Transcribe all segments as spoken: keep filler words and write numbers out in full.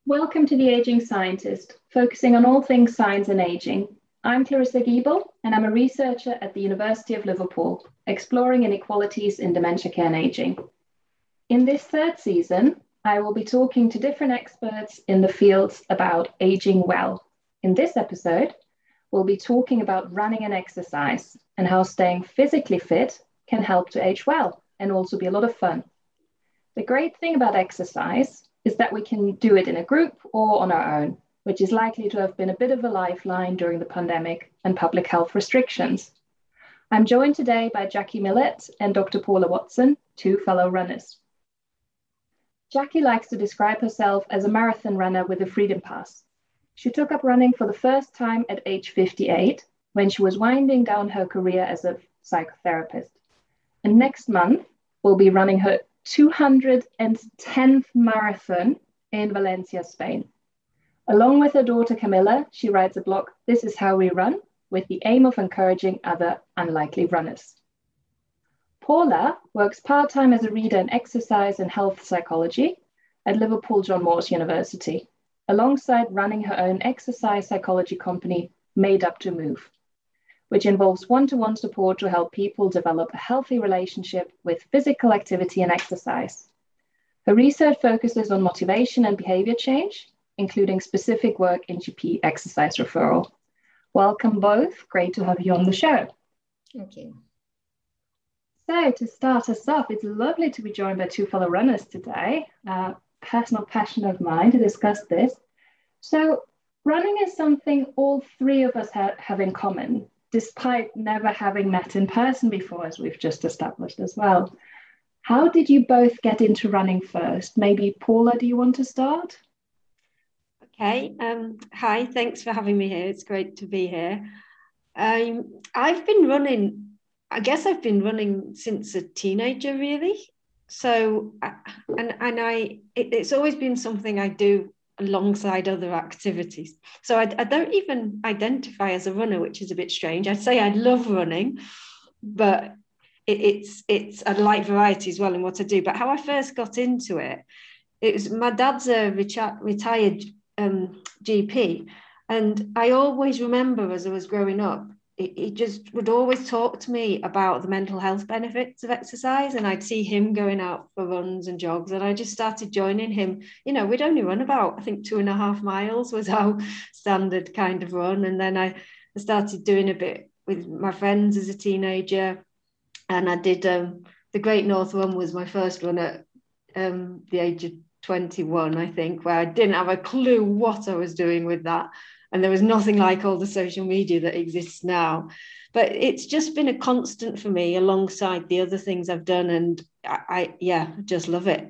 Welcome to The Aging Scientist, focusing on all things science and aging. I'm Clarissa Giebel, and I'm a researcher at the University of Liverpool, exploring inequalities in dementia care and aging. In this third season, I will be talking to different experts in the fields about aging well. In this episode, we'll be talking about running and exercise and how staying physically fit can help to age well and also be a lot of fun. The great thing about exercise is that we can do it in a group or on our own, which is likely to have been a bit of a lifeline during the pandemic and public health restrictions. I'm joined today by Jackie Millett and Doctor Paula Watson, two fellow runners. Jackie likes to describe herself as a marathon runner with a freedom pass. She took up running for the first time at age fifty-eight, when she was winding down her career as a psychotherapist. And next month, will be running her two hundred tenth marathon in Valencia, Spain. Along with her daughter Camilla, she writes a blog, This Is How We Run, with the aim of encouraging other unlikely runners. Paula works part-time as a reader in exercise and health psychology at Liverpool John Moores University, alongside running her own exercise psychology company, Made Up to Move, which involves one-to-one support to help people develop a healthy relationship with physical activity and exercise. Her research focuses on motivation and behavior change, including specific work in G P exercise referral. Welcome both. Great to have you on the show. Thank you. So to start us off, it's lovely to be joined by two fellow runners today, a personal passion of mine to discuss this. So running is something all three of us ha- have in common, despite never having met in person before, as we've just established as well. How did you both get into running first? Maybe Paula, do you want to start? Okay. Um, hi, thanks for having me here. It's great to be here. Um, I've been running, I guess I've been running since a teenager, really. So, and, and I, it, it's always been something I do alongside other activities. So I, I don't even identify as a runner, which is a bit strange. I'd say I love running, but it, it's it's I like variety as well in what I do. But how I first got into it, it was my dad's a reti- retired um, G P, and I always remember as I was growing up, he just would always talk to me about the mental health benefits of exercise, and I'd see him going out for runs and jogs, and I just started joining him. You know, we'd only run about, I think, two and a half miles was our standard kind of run, and then I started doing a bit with my friends as a teenager, and I did um, the Great North Run was my first run at um, the age of twenty-one, I think, where I didn't have a clue what I was doing with that. And there was nothing like all the social media that exists now. But it's just been a constant for me alongside the other things I've done. And I, I yeah, just love it.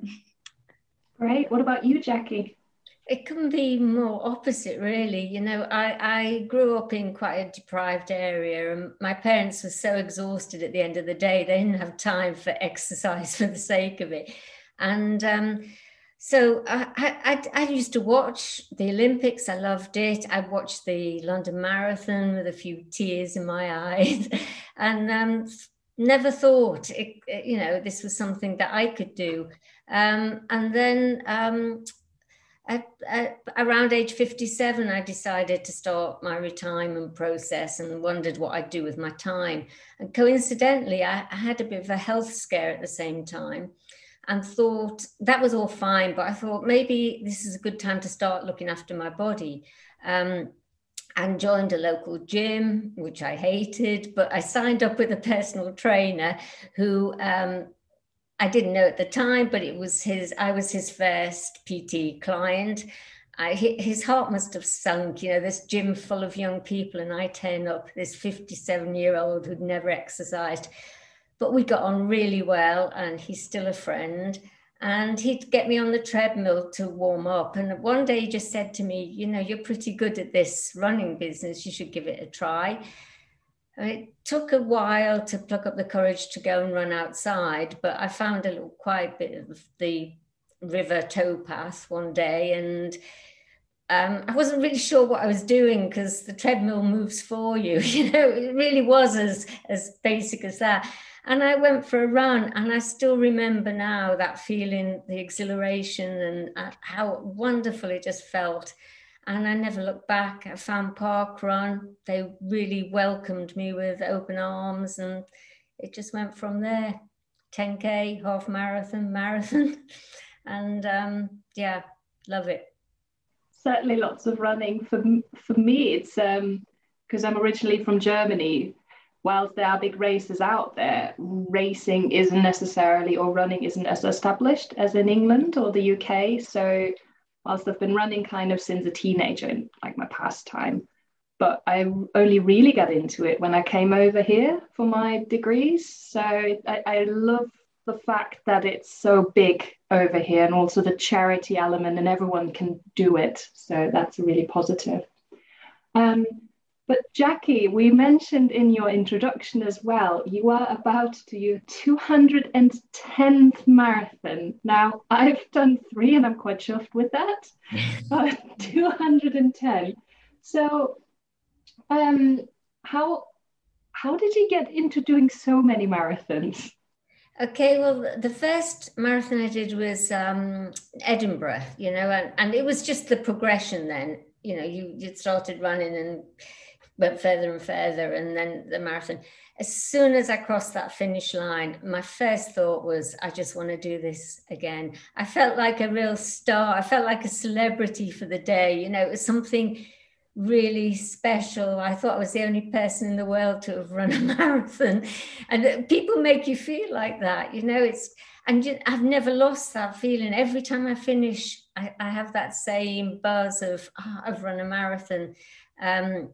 Great. What about you, Jackie? It can be more opposite, really. You know, I, I grew up in quite a deprived area, and my parents were so exhausted at the end of the day, they didn't have time for exercise for the sake of it. And um, So I, I, I used to watch the Olympics. I loved it. I watched the London Marathon with a few tears in my eyes, and um, never thought, it, you know, this was something that I could do. Um, and then um, at, at around age fifty-seven, I decided to start my retirement process and wondered what I'd do with my time. And coincidentally, I, I had a bit of a health scare at the same time, and thought that was all fine, but I thought maybe this is a good time to start looking after my body. Um, and joined a local gym, which I hated, but I signed up with a personal trainer who um, I didn't know at the time, but it was his, I was his first P T client. I, his heart must have sunk, you know, this gym full of young people, and I turn up, this fifty-seven-year-old who'd never exercised. But we got on really well, and he's still a friend. And he'd get me on the treadmill to warm up. And one day he just said to me, you know, you're pretty good at this running business. You should give it a try. And it took a while to pluck up the courage to go and run outside. But I found a little quiet bit of the river towpath one day. And um, I wasn't really sure what I was doing, because the treadmill moves for you. You know, it really was as, as basic as that. And I went for a run, and I still remember now that feeling, the exhilaration, and uh, how wonderful it just felt. And I never looked back. I found Park Run. They really welcomed me with open arms, and it just went from there. ten K, half marathon, marathon. And um, yeah, love it. Certainly lots of running. For, for me, it's um, because I'm originally from Germany. Whilst there are big races out there, racing isn't necessarily, or running isn't as established as in England or the U K. So whilst I've been running kind of since a teenager, in like my pastime, but I only really got into it when I came over here for my degrees. So I, I love the fact that it's so big over here, and also the charity element, and everyone can do it. So that's really positive. Um, But Jackie, we mentioned in your introduction as well, you are about to do your two hundred tenth marathon. Now, I've done three and I'm quite chuffed with that, but two hundred ten. So um, how, how did you get into doing so many marathons? Okay, well, the first marathon I did was um, Edinburgh, you know, and, and it was just the progression then. You know, you, you started running and went further and further, and then the marathon. As soon as I crossed that finish line, my first thought was, I just want to do this again. I felt like a real star. I felt like a celebrity for the day. You know, it was something really special. I thought I was the only person in the world to have run a marathon. And people make you feel like that, you know, it's, and you, I've never lost that feeling. Every time I finish, I, I have that same buzz of, oh, I've run a marathon. Um,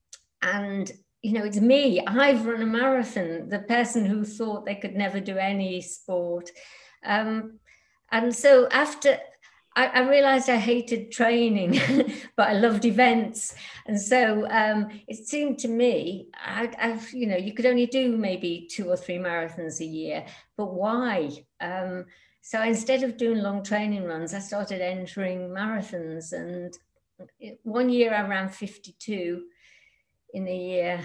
And, you know, it's me. I've run a marathon, the person who thought they could never do any sport. Um, and so after, I, I realized I hated training, but I loved events. And so um, it seemed to me, I, I've, you know, you could only do maybe two or three marathons a year, but why? Um, so instead of doing long training runs, I started entering marathons. And one year I ran fifty-two in a year.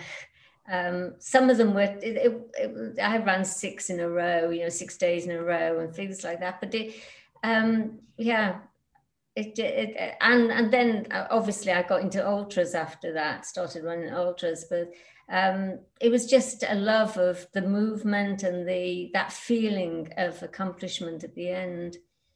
Um, some of them were, it, it, it, I ran six in a row, you know, six days in a row and things like that. But it, um, yeah, it, it, and, and then obviously I got into ultras after that, started running ultras, but um, it was just a love of the movement and the, that feeling of accomplishment at the end.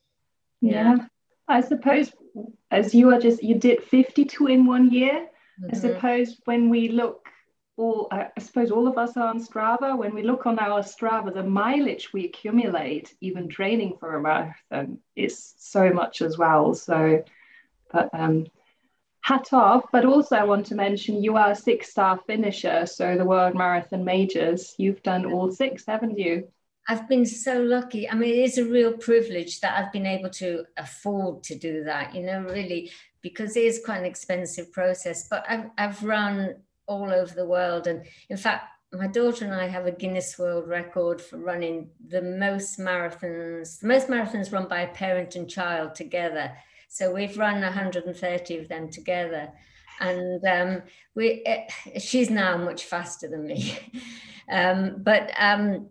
Yeah, yeah. I suppose as you are just, you did fifty-two in one year. Mm-hmm. I suppose when we look, all I suppose all of us are on Strava. When we look on our Strava, the mileage we accumulate, even training for a marathon, is so much as well. So, but um, hat off. But also, I want to mention you are a six-star finisher. So the World Marathon Majors, you've done all six, haven't you? I've been so lucky. I mean, it is a real privilege that I've been able to afford to do that, you know, really, because it is quite an expensive process. But I've, I've run all over the world. And in fact, my daughter and I have a Guinness World Record for running the most marathons, the most marathons run by a parent and child together. So we've run one hundred thirty of them together. And um, we, uh, she's now much faster than me. um, but um,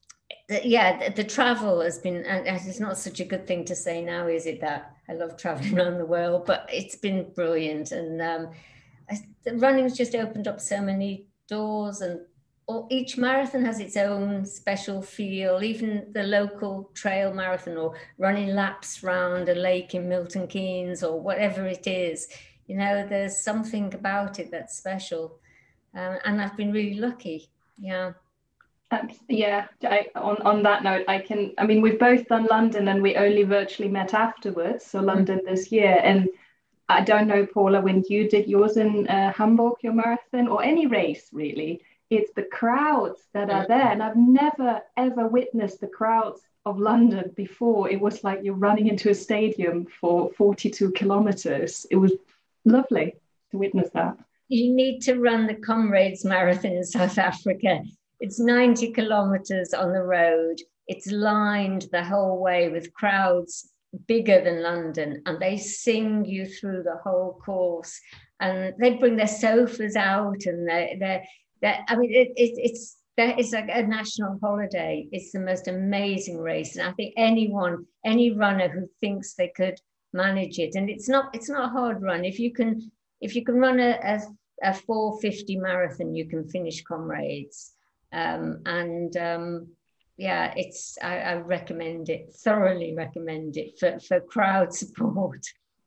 yeah, the, the travel has been, and it's not such a good thing to say now, is it, that I love traveling around the world, but it's been brilliant. And um, I, the running's just opened up so many doors, and all, each marathon has its own special feel, even the local trail marathon or running laps round a lake in Milton Keynes or whatever it is, you know, there's something about it that's special. Um, and I've been really lucky, yeah. Um, yeah, I, on, on that note, I can, I mean, we've both done London and we only virtually met afterwards. So London mm-hmm. this year. And I don't know, Paula, when you did yours in uh, Hamburg, your marathon, or any race really, it's the crowds that are there. And I've never, ever witnessed the crowds of London before. It was like you're running into a stadium for forty-two kilometers. It was lovely to witness that. You need to run the Comrades Marathon in South Africa. It's ninety kilometers on the road. It's lined the whole way with crowds bigger than London, and they sing you through the whole course. And they bring their sofas out, and they're, they're, they're I mean, it, it, it's that is like a national holiday. It's the most amazing race, and I think anyone, any runner who thinks they could manage it, and it's not, it's not a hard run. If you can, if you can run a a, a four fifty marathon, you can finish Comrades, um, and um, yeah, it's I, I recommend it, thoroughly recommend it for for crowd support.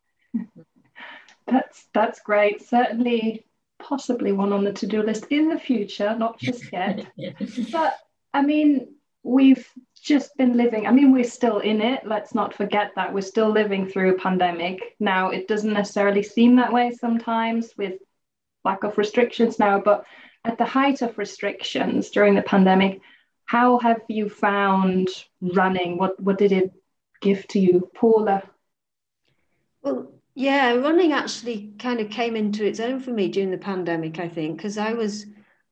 That's that's great. Certainly, possibly one on the to-do list in the future, not just yet. But I mean, we've just been living, I mean, we're still in it. Let's not forget that we're still living through a pandemic. Now, it doesn't necessarily seem that way sometimes with lack of restrictions now, but at the height of restrictions during the pandemic, how have you found running? What what did it give to you, Paula? Well, yeah, running actually kind of came into its own for me during the pandemic, I think, because I was,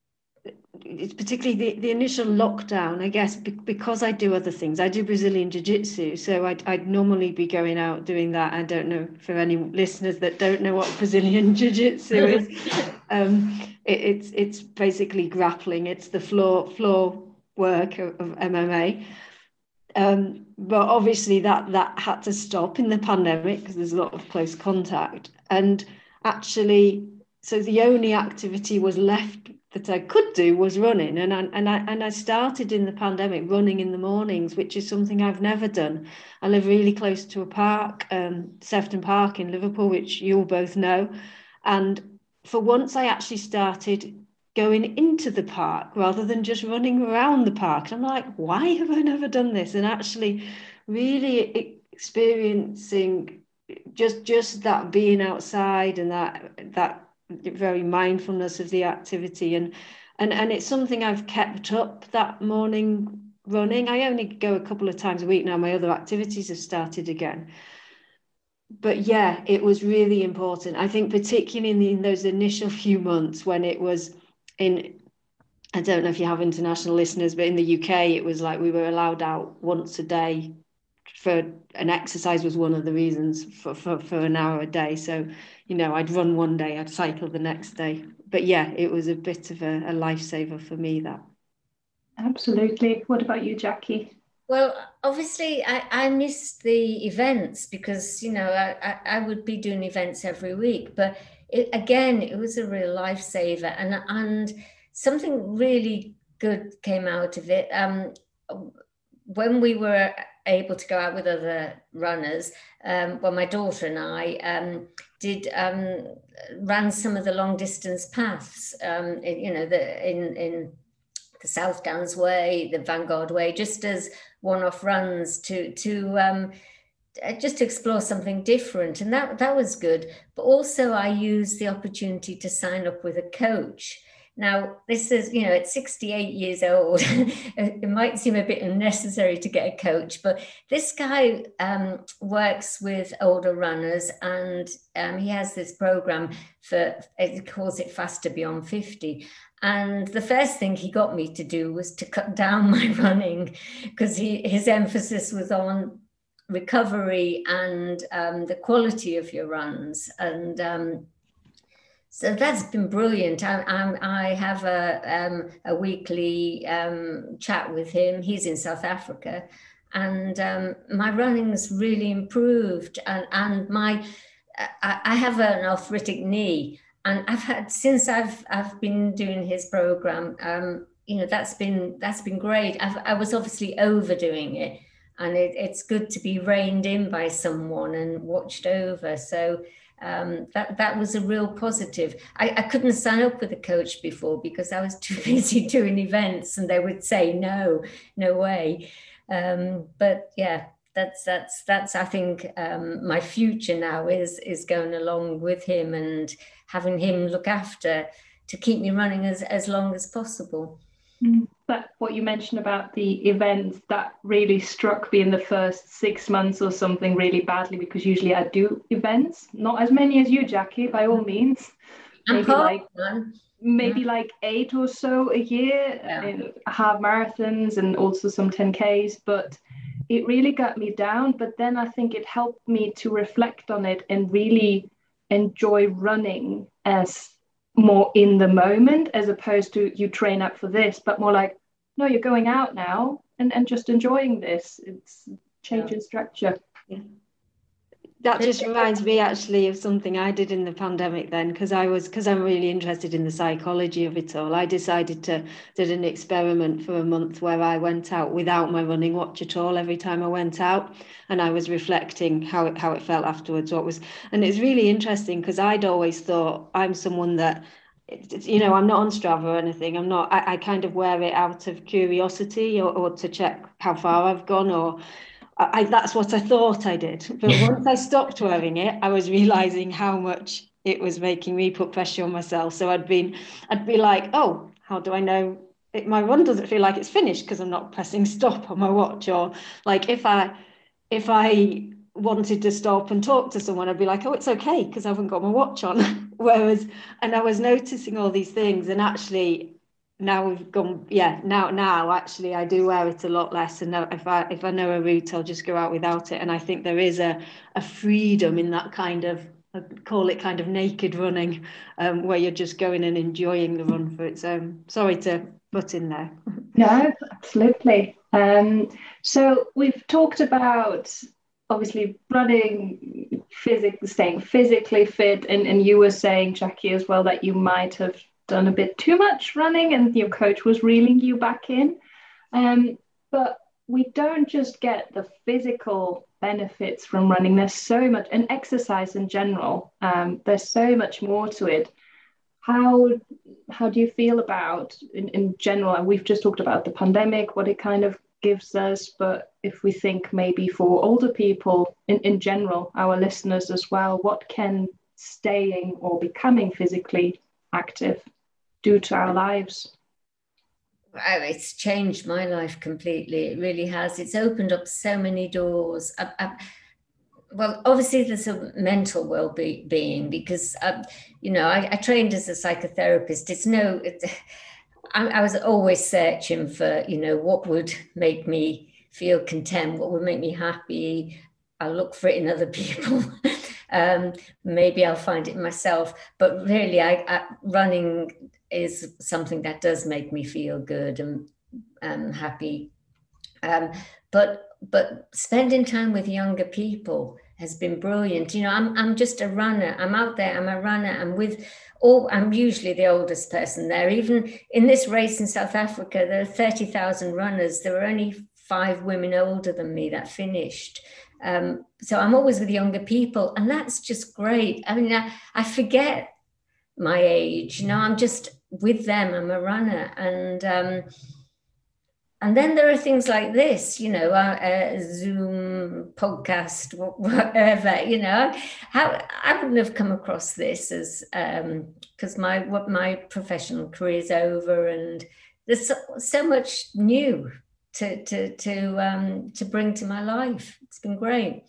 it's particularly the, the initial lockdown, I guess, be, because I do other things. I do Brazilian Jiu-Jitsu, so I'd, I'd normally be going out doing that. I don't know, for any listeners that don't know what Brazilian Jiu-Jitsu is, um, it, it's it's basically grappling. It's the floor floor work of, of M M A. Um, but obviously that that had to stop in the pandemic because there's a lot of close contact. And actually, so the only activity was left that I could do was running. And I, and I and I started in the pandemic running in the mornings, which is something I've never done. I live really close to a park, um, Sefton Park in Liverpool, which you'll both know. And for once, I actually started going into the park rather than just running around the park. And I'm like, why have I never done this? And actually really experiencing just just that being outside and that that very mindfulness of the activity. And and and it's something I've kept up, that morning running. I only go a couple of times a week now. My other activities have started again. But yeah, it was really important. I think particularly in, the, in those initial few months when it was in, I don't know if you have international listeners, but in the U K, it was like we were allowed out once a day for an exercise was one of the reasons for, for, for an hour a day. So, you know, I'd run one day, I'd cycle the next day. But yeah, it was a bit of a, a lifesaver for me, that. Absolutely. What about you, Jackie? Well, obviously, I, I missed the events because, you know, I, I, I would be doing events every week. But it, again, it was a real lifesaver. And, and something really good came out of it. Um, when we were able to go out with other runners, um, well, my daughter and I um, did um, ran some of the long distance paths, um, in, you know, the in in the South Downs Way, the Vanguard Way, just as one-off runs to to um, just to explore something different, and that that was good. But also, I used the opportunity to sign up with a coach. Now, this is, you know, at sixty-eight years old, it might seem a bit unnecessary to get a coach, but this guy um, works with older runners, and um, he has this program for, he calls it Faster Beyond fifty. And the first thing he got me to do was to cut down my running, because he his emphasis was on recovery and um, the quality of your runs. And um, so that's been brilliant. I, I, I have a, um, a weekly um, chat with him. He's in South Africa, and um, my running's really improved. And, and my, I, I have an arthritic knee, and I've had, since I've I've been doing his program, um, you know, that's been that's been great. I've, I was obviously overdoing it, and it, it's good to be reined in by someone and watched over. So. Um, that that was a real positive. I, I couldn't sign up with a coach before because I was too busy doing events, and they would say no, no way. Um, but yeah, that's that's that's I think um, my future now is is going along with him and having him look after to keep me running as as long as possible. But what you mentioned about the events, that really struck me in the first six months or something really badly, because usually I do events, not as many as you, Jackie, by all means. Maybe like maybe like eight or so a year, yeah. Half marathons and also some ten Ks, but it really got me down. But then I think it helped me to reflect on it and really enjoy running as more in the moment, as opposed to you train up for this, but more like, no, you're going out now and, and just enjoying this. It's change in structure. Yeah. That just reminds me actually of something I did in the pandemic then, because I was because I'm really interested in the psychology of it all. I decided to did an experiment for a month where I went out without my running watch at all every time I went out, and I was reflecting how it how it felt afterwards. What was and it's really interesting because I'd always thought I'm someone that, you know, I'm not on Strava or anything. I'm not. I, I kind of wear it out of curiosity or, or to check how far I've gone or. I, that's what I thought I did. But once I stopped wearing it, I was realizing how much it was making me put pressure on myself. So I'd been, I'd be like, oh, how do I know it, my run doesn't feel like it's finished because I'm not pressing stop on my watch? Or like if I, if I wanted to stop and talk to someone, I'd be like, oh, it's okay because I haven't got my watch on. Whereas, and I was noticing all these things, and actually, now we've gone, yeah, now, now actually I do wear it a lot less. And if I, if I know a route, I'll just go out without it. And I think there is a, a freedom in that kind of, I call it kind of naked running, um, where you're just going and enjoying the run for its own. Sorry to butt in there. No, absolutely. Um, so we've talked about obviously running, physic, staying physically fit. And, and you were saying, Jackie, as well, that you might have done a bit too much running and your coach was reeling you back in. Um, but we don't just get the physical benefits from running. There's so much, and exercise in general, um, there's so much more to it. How how do you feel about, in, in general, and we've just talked about the pandemic, what it kind of gives us, but if we think maybe for older people in, in general, our listeners as well, what can staying or becoming physically active do to our lives? Oh, it's changed my life completely. It really has. It's opened up so many doors. I, I, well, obviously there's a mental well-being because, um, you know, I, I trained as a psychotherapist. It's no, it, I, I was always searching for, you know, what would make me feel content, what would make me happy. I look for it in other people. um, maybe I'll find it myself. But really, I, I running is something that does make me feel good and um, happy. Um, but but spending time with younger people has been brilliant. You know, I'm I'm just a runner. I'm out there. I'm a runner. I'm with all. I'm usually the oldest person there. Even in this race in South Africa, there are thirty thousand runners. There were only five women older than me that finished. Um, so I'm always with younger people, and that's just great. I mean, I, I forget my age. You know, I'm just with them. I'm a runner, and um, and then there are things like this. You know, a, a Zoom podcast, whatever. You know, how I wouldn't have come across this as because um, my what my professional career is over, and there's so, so much new to to to um, to bring to my life. It's been great.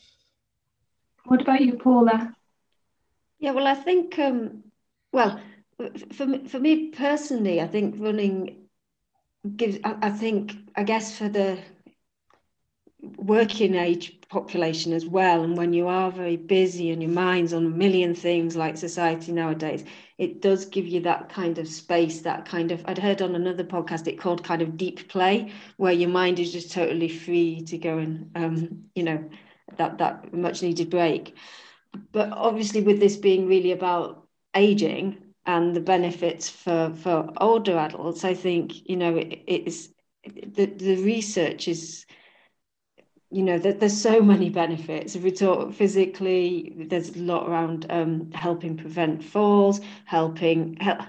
What about you, Paula? Yeah, well, I think, um, well, for me, for me personally, I think running gives, I, I think, I guess for the working age population as well, and when you are very busy and your mind's on a million things like society nowadays, it does give you that kind of space, that kind of, I'd heard on another podcast it called kind of deep play, where your mind is just totally free to go and um you know that that much needed break. But obviously with this being really about aging and the benefits for for older adults, I think, you know, it, it is the, the research is, you know, that there's so many benefits. If we talk physically, there's a lot around um, helping prevent falls, helping hel-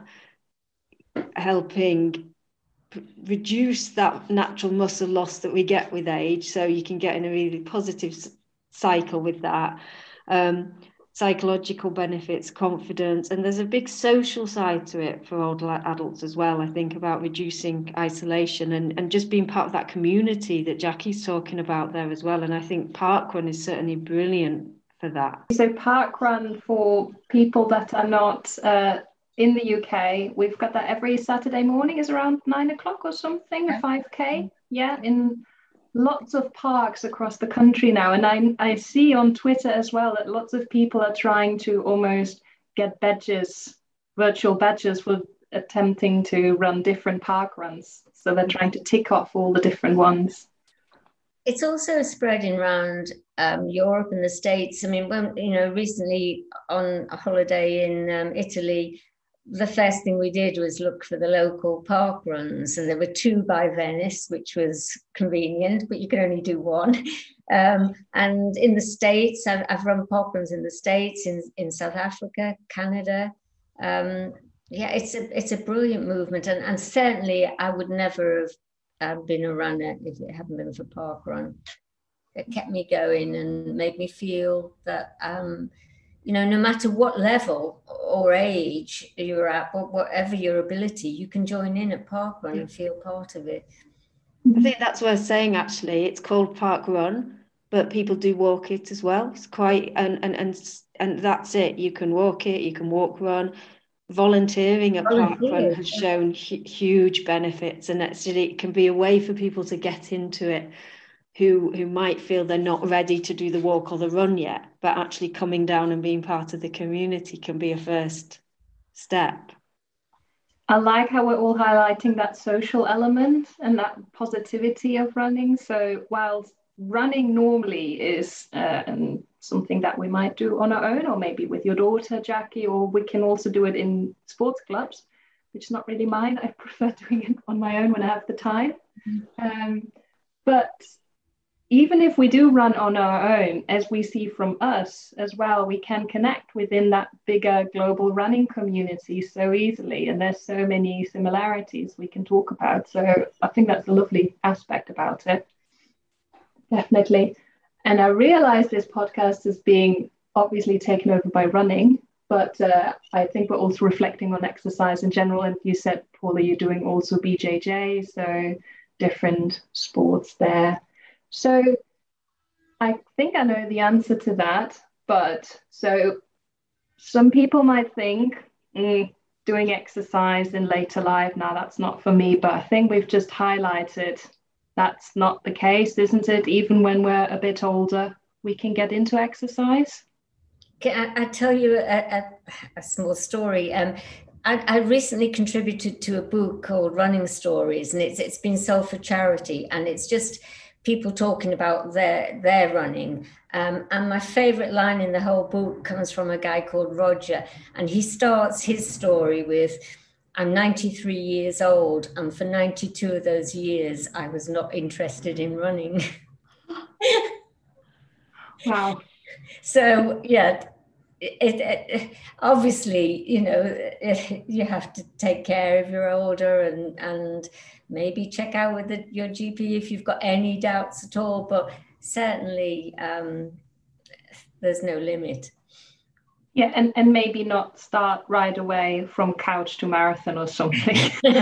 helping p- reduce that natural muscle loss that we get with age. So you can get in a really positive s- cycle with that. Um, psychological benefits, confidence, and there's a big social side to it for older adults as well. I think about reducing isolation and, and just being part of that community that Jackie's talking about there as well. And I think parkrun is certainly brilliant for that. So parkrun, for people that are not uh, in the U K, we've got that every Saturday morning, is around nine o'clock or something, a five K. Yeah, in lots of parks across the country now. And I, I see on Twitter as well that lots of people are trying to almost get badges virtual badges were attempting to run different park runs. So they're trying to tick off all the different ones. It's also spreading around um, Europe and the States. I mean, when, you know, recently on a holiday in um, Italy, the first thing we did was look for the local park runs, and there were two by Venice, which was convenient, but you could only do one. Um, and in the States, I've, I've run park runs in the States, in, in South Africa, Canada. Um, yeah, it's a it's a brilliant movement, and, and certainly I would never have uh, been a runner if it hadn't been for Park Run. It kept me going and made me feel that um, you know, no matter what level or age you're at, or whatever your ability, you can join in at Park Run and feel part of it. I think that's worth saying, actually. It's called Park Run, but people do walk it as well. It's quite, and and and, and that's it. You can walk it, you can walk run. Volunteering at Park Run has shown hu- huge benefits, and actually it can be a way for people to get into it who who might feel they're not ready to do the walk or the run yet, but actually coming down and being part of the community can be a first step. I like how we're all highlighting that social element and that positivity of running. So while running normally is uh, something that we might do on our own, or maybe with your daughter, Jackie, or we can also do it in sports clubs, which is not really mine. I prefer doing it on my own when I have the time. Mm-hmm. Um, but even if we do run on our own, as we see from us as well, we can connect within that bigger global running community so easily. And there's so many similarities we can talk about. So I think that's a lovely aspect about it. Definitely. And I realize this podcast is being obviously taken over by running, but uh, I think we're also reflecting on exercise in general. And you said, Paula, you're doing also B J J, so different sports there. So I think I know the answer to that, but so some people might think mm, doing exercise in later life, now that's not for me, but I think we've just highlighted that's not the case, isn't it? Even when we're a bit older, we can get into exercise. Can I, I tell you a, a, a small story? Um, I, I recently contributed to a book called Running Stories, and it's it's been sold for charity, and it's just people talking about their their running. Um, and my favorite line in the whole book comes from a guy called Roger, and he starts his story with, I'm ninety-three years old, and for ninety-two of those years, I was not interested in running. Wow. So, yeah, it, it, obviously, you know, it, you have to take care if you're older, and, and maybe check out with the, your G P if you've got any doubts at all, but certainly um, there's no limit. Yeah, and, and maybe not start right away from couch to marathon or something.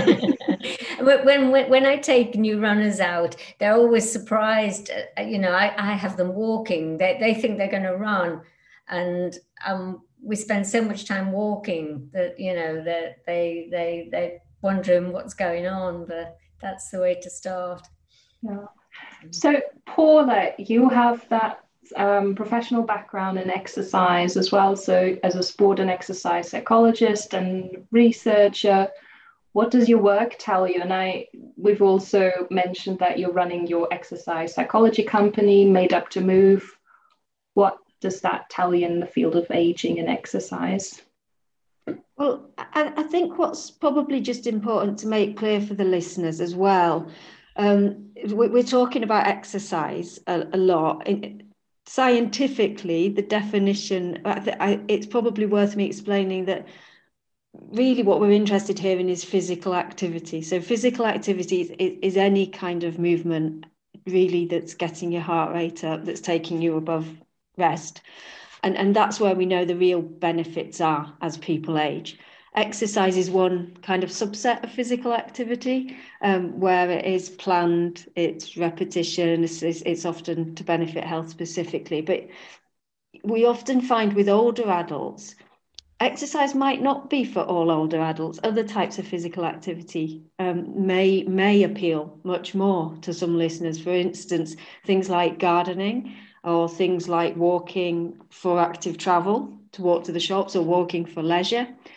when, when when I take new runners out, they're always surprised. Uh, you know, I, I have them walking. They they think they're going to run, and um, we spend so much time walking that you know that they they they wondering what's going on. But that's the way to start. Yeah. So, Paula, you have that um, professional background in exercise as well. So, as a sport and exercise psychologist and researcher, what does your work tell you? And I, we've also mentioned that you're running your exercise psychology company, Made Up to Move. What does that tell you in the field of aging and exercise? Well, I, I think what's probably just important to make clear for the listeners as well, um, we're talking about exercise a, a lot. Scientifically, the definition, it's probably worth me explaining that really what we're interested here in is physical activity. So physical activity is, is any kind of movement really that's getting your heart rate up, that's taking you above rest. And, and that's where we know the real benefits are as people age. Exercise is one kind of subset of physical activity um, where it is planned, it's repetition, it's, it's often to benefit health specifically. But we often find with older adults, exercise might not be for all older adults. Other types of physical activity um, may, may appeal much more to some listeners. For instance, things like gardening, or things like walking for active travel, to walk to the shops, or walking for leisure,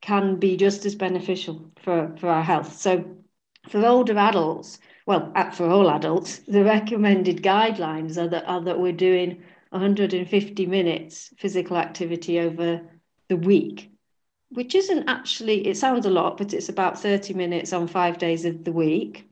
can be just as beneficial for, for our health. So for older adults, well, for all adults, the recommended guidelines are that, are that we're doing one hundred fifty minutes physical activity over the week, which isn't actually, it sounds a lot, but it's about thirty minutes on five days of the week.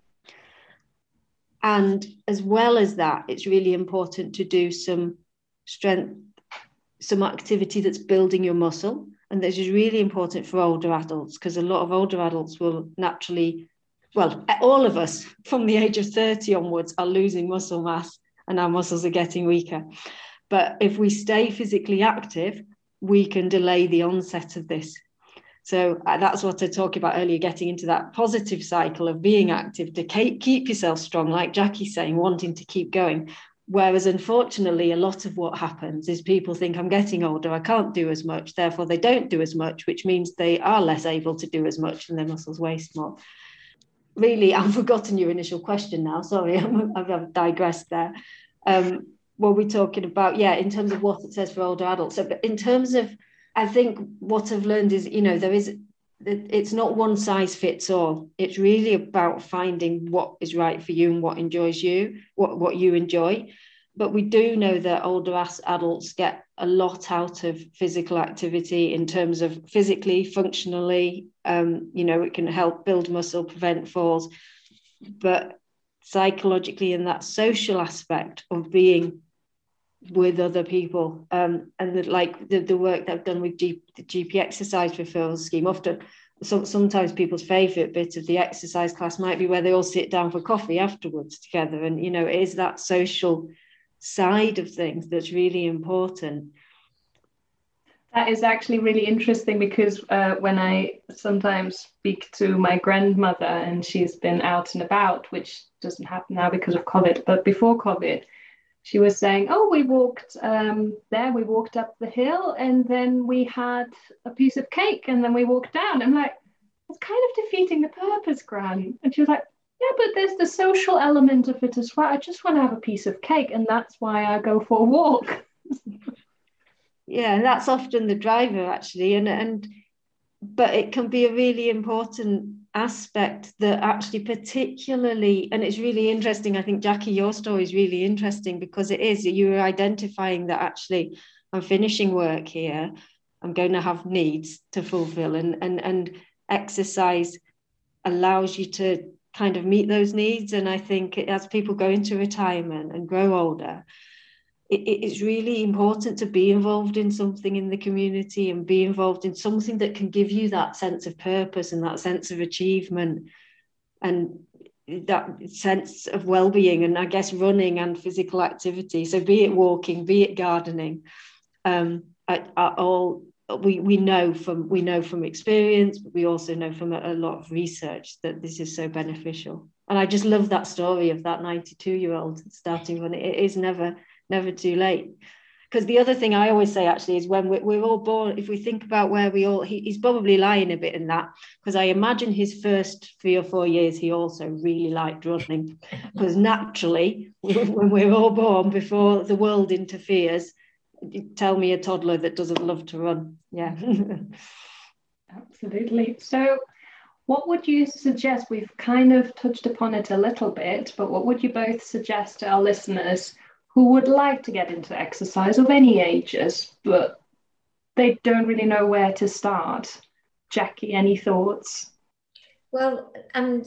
And as well as that, it's really important to do some strength, some activity that's building your muscle. And this is really important for older adults, because a lot of older adults will naturally, well, all of us from the age of thirty onwards are losing muscle mass and our muscles are getting weaker. But if we stay physically active, we can delay the onset of this. So that's what I talked about earlier, getting into that positive cycle of being active to keep yourself strong, like Jackie's saying, wanting to keep going. Whereas unfortunately, a lot of what happens is people think, I'm getting older, I can't do as much, therefore they don't do as much, which means they are less able to do as much and their muscles waste more. Really, I've forgotten your initial question now, sorry, I've digressed there. Um, what we're talking about, yeah, in terms of what it says for older adults. So in terms of, I think what I've learned is, you know, there is, it's not one size fits all. It's really about finding what is right for you and what enjoys you, what, what you enjoy. But we do know that older adults get a lot out of physical activity in terms of physically, functionally, um, you know, it can help build muscle, prevent falls, but psychologically in that social aspect of being with other people, um, and the, like the, the work that I've done with G, the G P exercise referral scheme, often so, sometimes people's favourite bit of the exercise class might be where they all sit down for coffee afterwards together, and you know, it is that social side of things that's really important. That is actually really interesting, because uh, when I sometimes speak to my grandmother and she's been out and about, which doesn't happen now because of COVID, but before COVID, she was saying, oh, we walked um, there, we walked up the hill, and then we had a piece of cake, and then we walked down. I'm like, it's kind of defeating the purpose, Gran. And she was like, yeah, but there's the social element of it as well. I just want to have a piece of cake, and that's why I go for a walk. Yeah, that's often the driver, actually. And, and but it can be a really important aspect that actually particularly, and it's really interesting, I think, Jackie, your story is really interesting, because it is, you're identifying that actually I'm finishing work here, I'm going to have needs to fulfill, and and and exercise allows you to kind of meet those needs. And I think as people go into retirement and grow older, it's really important to be involved in something in the community and be involved in something that can give you that sense of purpose and that sense of achievement and that sense of well-being. And I guess running and physical activity, so be it walking, be it gardening, um, are, are all we we know from we know from experience, but we also know from a, a lot of research that this is so beneficial. And I just love that story of that ninety-two-year-old starting running. It is never never too late. Because the other thing I always say actually is when we're, we're all born, if we think about where we all, he, he's probably lying a bit in that, because I imagine his first three or four years he also really liked running, because naturally when we're all born, before the world interferes, tell me a toddler that doesn't love to run. Yeah. Absolutely. So what would you suggest? We've kind of touched upon it a little bit, but what would you both suggest to our listeners who would like to get into exercise of any ages, but they don't really know where to start? Jackie, any thoughts? Well, and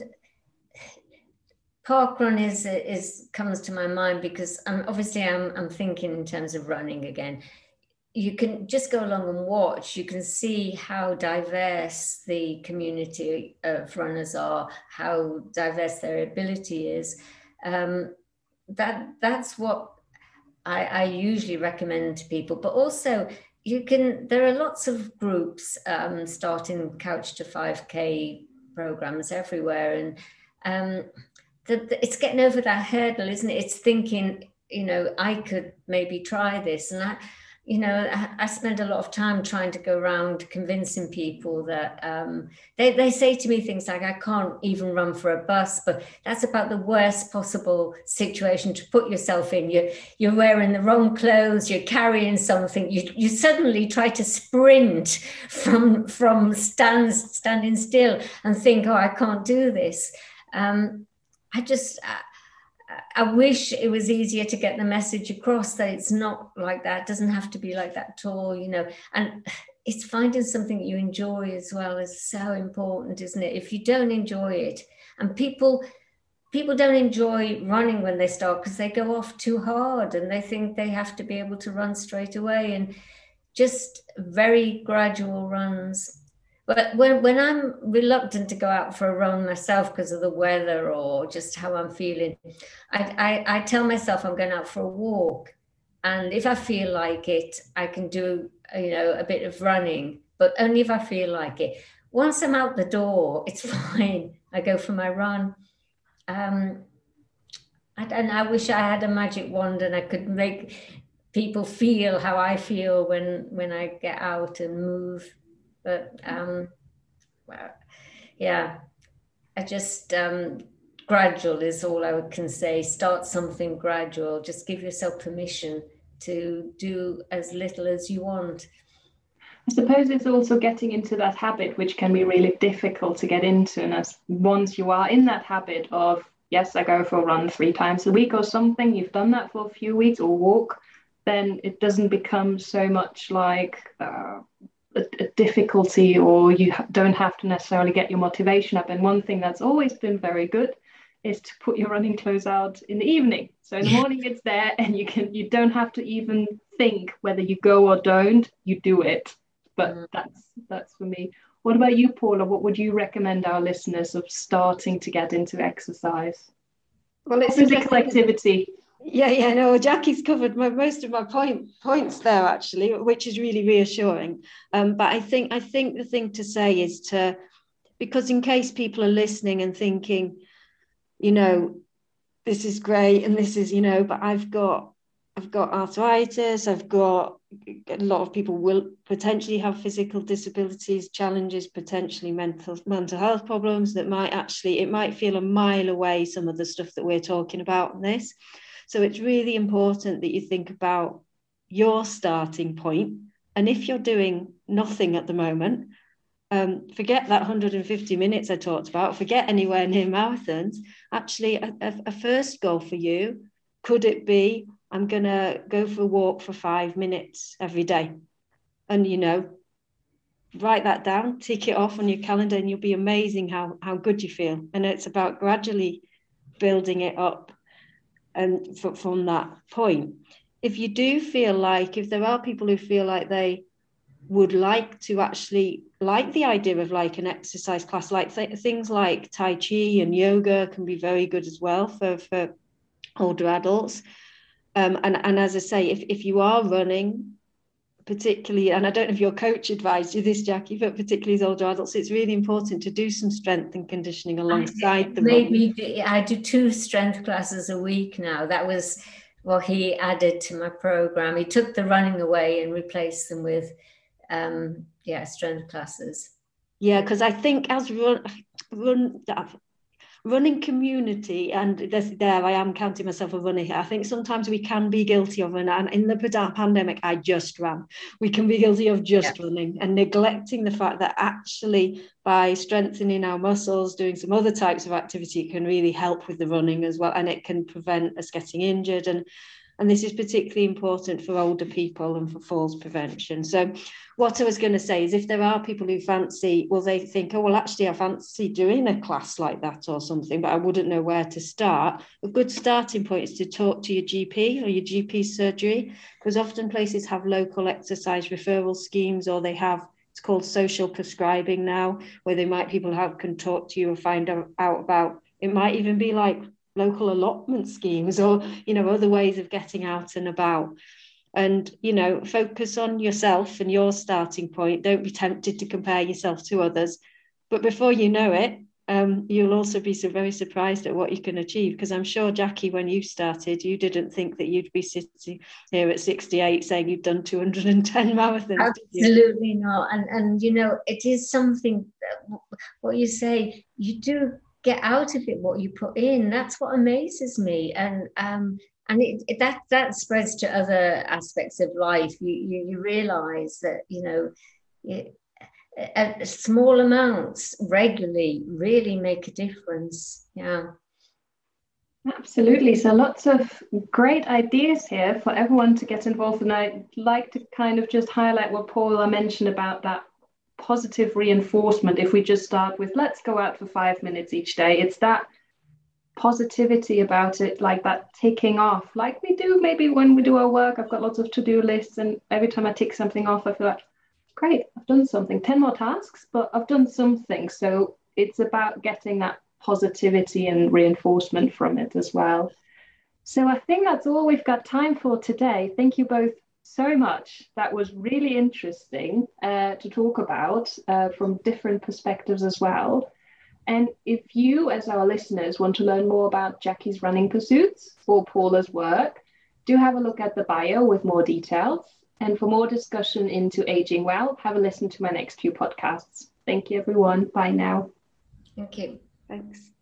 parkrun is is comes to my mind because I'm obviously I'm I'm thinking in terms of running again. You can just go along and watch. You can see how diverse the community of runners are, how diverse their ability is. Um, that that's what I, I usually recommend to people, but also you can, there are lots of groups um, starting Couch to five K programs everywhere. And um, the, the, it's getting over that hurdle, isn't it? It's thinking, you know, I could maybe try this. And I, you know, I, I spend a lot of time trying to go around convincing people that um, they, they say to me things like, I can't even run for a bus, but that's about the worst possible situation to put yourself in. You're, you're wearing the wrong clothes, you're carrying something, you, you suddenly try to sprint from, from stands, standing still and think, oh, I can't do this. Um, I just... I, I wish it was easier to get the message across that it's not like that. It doesn't have to be like that at all, you know. And it's finding something you enjoy as well is so important, isn't it? If you don't enjoy it, and people people don't enjoy running when they start because they go off too hard and they think they have to be able to run straight away, and just very gradual runs. But when, when I'm reluctant to go out for a run myself because of the weather or just how I'm feeling, I, I, I tell myself I'm going out for a walk. And if I feel like it, I can do, you know, a bit of running, but only if I feel like it. Once I'm out the door, it's fine. I go for my run. Um, and, and I wish I had a magic wand and I could make people feel how I feel when, when I get out and move. But um, well, yeah, I just, um, gradual is all I can say. Start something gradual. Just give yourself permission to do as little as you want. I suppose it's also getting into that habit, which can be really difficult to get into. And as once you are in that habit of, yes, I go for a run three times a week or something, you've done that for a few weeks, or walk, then it doesn't become so much like... Uh, A, a difficulty, or you ha- don't have to necessarily get your motivation up. And one thing that's always been very good is to put your running clothes out in the evening. So in the morning it's there, and you can you don't have to even think whether you go or don't. You do it. But mm. that's that's for me. What about you, Paula? What would you recommend our listeners of starting to get into exercise? Well, it's physical activity. Yeah, yeah, no, Jackie's covered my, most of my point points there, actually, which is really reassuring. Um, but I think I think the thing to say is to, because in case people are listening and thinking, you know, this is great and this is, you know, but I've got I've got arthritis, I've got a lot of people will potentially have physical disabilities, challenges, potentially mental mental health problems that might actually, it might feel a mile away, some of the stuff that we're talking about in this. So it's really important that you think about your starting point. And if you're doing nothing at the moment, um, forget that one hundred fifty minutes I talked about, forget anywhere near marathons. Actually, a, a, a first goal for you, could it be, I'm going to go for a walk for five minutes every day? And, you know, write that down, tick it off on your calendar, and you'll be amazing how, how good you feel. And it's about gradually building it up. And from that point, if you do feel like, if there are people who feel like they would like to actually like the idea of like an exercise class, like th- things like Tai Chi and yoga can be very good as well for, for older adults. Um, and, and as I say, if, if you are running, particularly, and I don't know if your coach advised you this, Jackie, but particularly as older adults, it's really important to do some strength and conditioning alongside I, the maybe running. I do two strength classes a week now. That was what he added to my program. He took the running away and replaced them with um yeah strength classes. Yeah, because I think as run run running community, and this, there I am counting myself a runner here. I think sometimes we can be guilty of, and in the pandemic, I just ran. We can be guilty of just yeah. running and neglecting the fact that actually by strengthening our muscles, doing some other types of activity can really help with the running as well, and it can prevent us getting injured. And And this is particularly important for older people and for falls prevention. So what I was going to say is, if there are people who fancy, well, they think, oh, well, actually, I fancy doing a class like that or something, but I wouldn't know where to start. A good starting point is to talk to your G P or your G P surgery, because often places have local exercise referral schemes, or they have, it's called social prescribing now, where they might, people have can talk to you or find out about, it might even be like local allotment schemes, or, you know, other ways of getting out and about. And, you know, focus on yourself and your starting point. Don't be tempted to compare yourself to others. But before you know it, um, you'll also be so very surprised at what you can achieve. Because I'm sure, Jackie, when you started, you didn't think that you'd be sitting here at sixty-eight saying you'd done two hundred ten marathons. Absolutely not. And, and, you know, it is something that, what you say, you do get out of it what you put in. That's what amazes me. And, um, and it, it, that that spreads to other aspects of life. You you, you realize that, you know, it, at small amounts regularly really make a difference. Yeah. Absolutely. So lots of great ideas here for everyone to get involved. And I'd like to kind of just highlight what Paula mentioned about that positive reinforcement. If we just start with, let's go out for five minutes each day, it's that positivity about it, like that ticking off, like we do maybe when we do our work. I've got lots of to-do lists, and every time I tick something off, I feel like, great, I've done something. ten more tasks, but I've done something. So it's about getting that positivity and reinforcement from it as well. So I think that's all we've got time for today. Thank you both so much. That was really interesting uh, to talk about uh, from different perspectives as well. And if you, as our listeners, want to learn more about Jackie's running pursuits or Paula's work, do have a look at the bio with more details. And for more discussion into aging well, have a listen to my next few podcasts. Thank you, everyone. Bye now. Thank you. Thanks.